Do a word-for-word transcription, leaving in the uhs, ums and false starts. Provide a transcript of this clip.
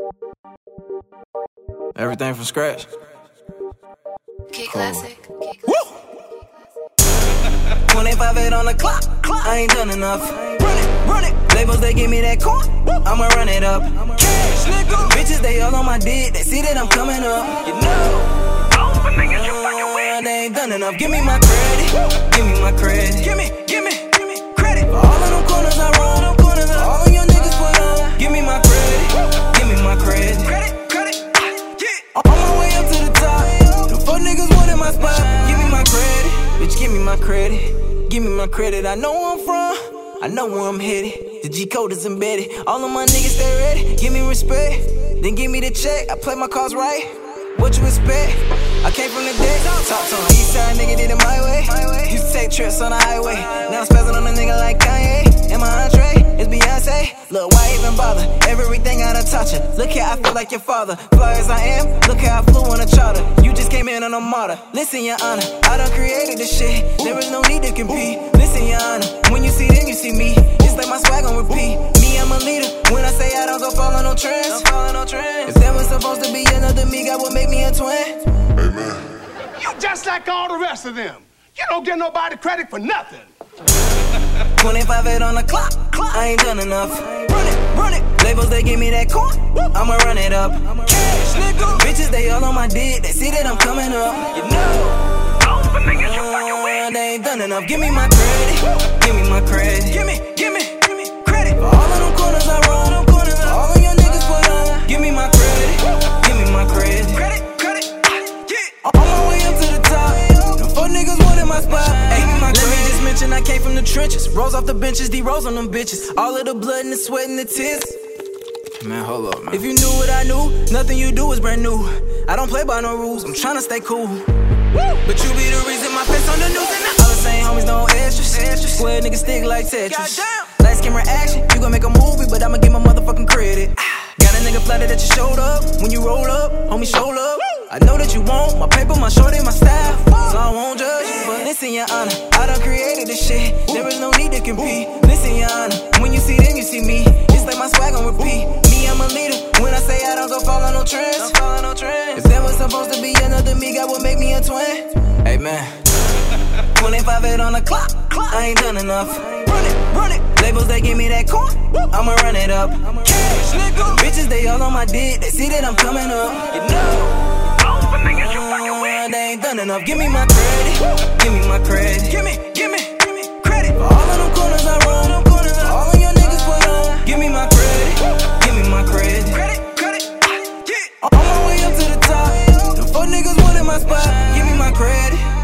Everything from scratch. Key Classic. Woo! twenty-five eight on the clock. I ain't done enough. Run it, run it. Labels, they give me that coin. I'ma run it up. Cash, nigga. Bitches, they all on my dick. They see that I'm coming up. You know. But niggas, you fucking weak. They ain't done enough. Give me my credit. Give me my credit. Give me, give me, give me credit. For all of them corners I run. Them corners I all of your niggas put on. Give me my credit. Give me my credit. Credit, credit. Yeah. On my way up to the top. The fuck niggas wanted my spot. Give me my credit. Bitch, give me my credit. Give me my credit. I know where I'm from. I know where I'm headed. The G code is embedded. All of my niggas stay ready. Give me respect. Then give me the check. I play my cards right. What you expect? I came from the dead. Talk to him. East side nigga did it my way. Used to take trips on the highway. Now I'm spazzing on a nigga like Kanye. And my entree is Beyonce. Look, why even bother? Everything I done touch it. Look here, I feel like your father. Fly as I am. Look how I flew on a charter. You just came in on a martyr. Listen, your honor. I done created this shit. There is no need to compete. Listen, your honor. When you see them, you see me. It's like my swag on repeat. Me, I'm a leader. When I say I don't go follow no trends. Don't follow no trends. If there was supposed to be another me, God would make me a twin. Amen. You just like all the rest of them. You don't get nobody credit for nothing. twenty-five eight on the clock. I ain't done enough. Run it, run it. Labels, they give me that coin. I'ma run it up. Cash, nigga. Bitches, they all on my dick. They see that I'm coming up. You know. But niggas, you fucking weak. They ain't done enough. Give me my credit. Give me my credit. Give me, give me, give me credit. For all of them corners I run. Them corners I all of your niggas put on. Give me my credit. Give me my credit. Credit, credit. Yeah. On my way up to the top. Them four niggas wanted my spot. Give me my credit. Let me just mention I came from the trenches. Rolls off the benches, D-rolls on them bitches. All of the blood and the sweat and the tears. Man, hold up, man. If you knew what I knew, nothing you do is brand new. I don't play by no rules. I'm tryna stay cool. But you be the reason my face on the news and all the same homies, no extras. extras. Square niggas stick like Tetris. Lights, camera, action. You gon' make a movie, but I'ma give my motherfucking credit. Got a nigga flattered that you showed up. When you roll up, homie, show up. I know that you want my paper, my shorty, my style. So I won't judge you, but listen, your honor. I done created this shit. There is no need to compete. Listen, your honor. When you see them, you see me. It's like my swag on repeat. Me, I'm a leader. When I say I don't go follow no trends. Don't follow no trends. If there was supposed to be another me, God would make me a twin. Hey man, twenty-five eight on the clock. I ain't done enough. Run it, run it. Labels, they give me that coin. I'ma run it up. Cash, nigga. Bitches, they all on my dick. They see that I'm coming up. You know. But niggas, you fucking weak. They ain't done enough. Give me my credit. Give me my credit. Give me, give me, give me credit. For all of them corners I run. Them corners I all of your niggas put on. Give me my credit. Give me my credit. Credit, credit. Yeah. On my way up to the top. Them four niggas wanted my spot. Give me my credit.